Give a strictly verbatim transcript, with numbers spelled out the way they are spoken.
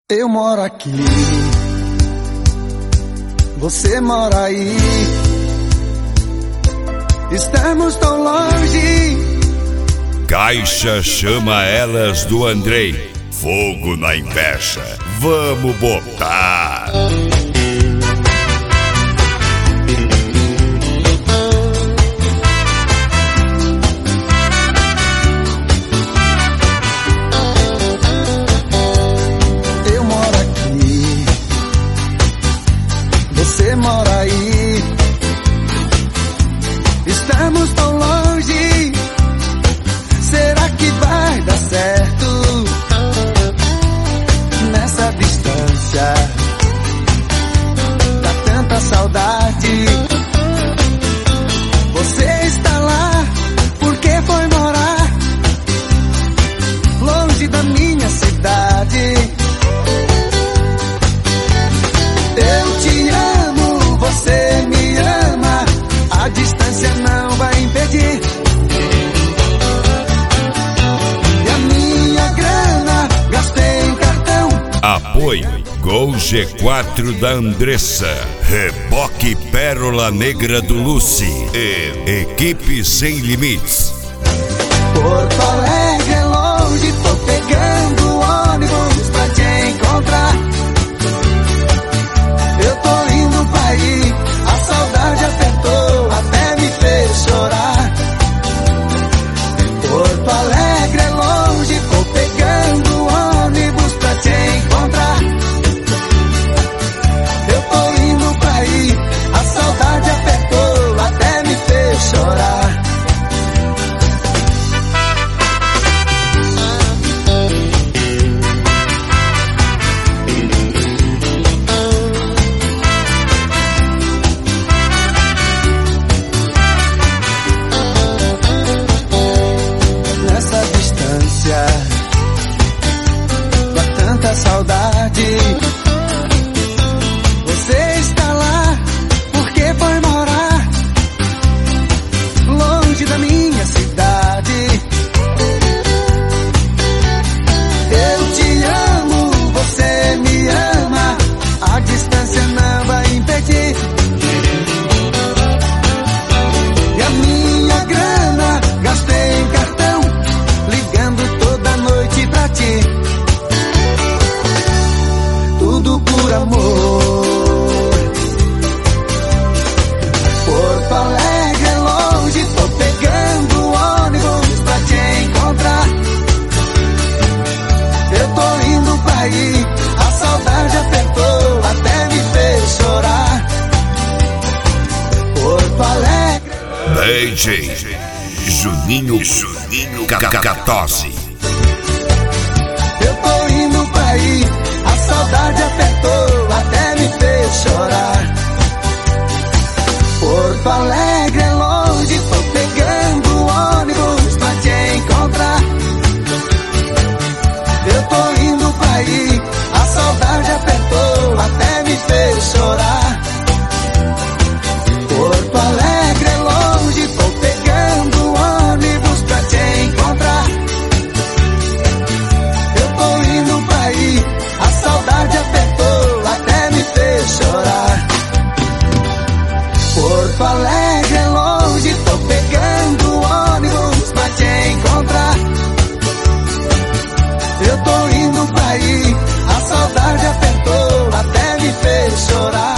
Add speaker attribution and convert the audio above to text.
Speaker 1: Eu moro aqui, você mora aí, estamos tão longe.
Speaker 2: Caixa chama elas do Andrei. Fogo na inveja, vamos botar.
Speaker 1: Eu moro aqui, você mora aí, estamos tão longe. Será que vai dar certo nessa distância? Dá tanta saudade. Você está lá porque foi morar longe da minha cidade. Eu te amo, você me ama, a distância não vai impedir.
Speaker 2: Apoio Gol G quatro da Andressa, Reboque Pérola Negra do Lucy e Equipe Sem Limites.
Speaker 1: Porto Alegre é longe, tô pegando ônibus pra te encontrar. Eu tô indo pra ir, a saudade apertou, até me fez chorar. Porto Alegre é longe, tô pegando ônibus pra te encontrar. Eu tô indo pra ir, a saudade apertou, até me fez chorar. Nessa distância, dá tanta saudade. Você está lá porque foi morar longe da minha cidade. Eu te amo, você me ama, a distância não vai impedir. E a minha grana gastei em cartão, ligando toda noite pra ti. Tudo por amor. Porto Alegre é longe, tô pegando ônibus pra te encontrar. Eu tô indo pra ir, a saudade apertou, até me fez chorar. Porto Alegre.
Speaker 2: D J Juninho Juninho Cacatose.
Speaker 1: Eu tô indo pra ir, a saudade apertou, até me fez chorar. Porto Alegre é longe, tô pegando ônibus pra te encontrar. Eu tô indo pra ir, a saudade apertou, até me fez chorar. Porto Alegre é longe, tô pegando ônibus pra te encontrar. Eu tô indo pra ir, a saudade apertou, até me fez chorar. Porto Alegre é longe, tô pegando ônibus pra te encontrar. Eu tô indo pra ir, a saudade apertou, até me fez chorar.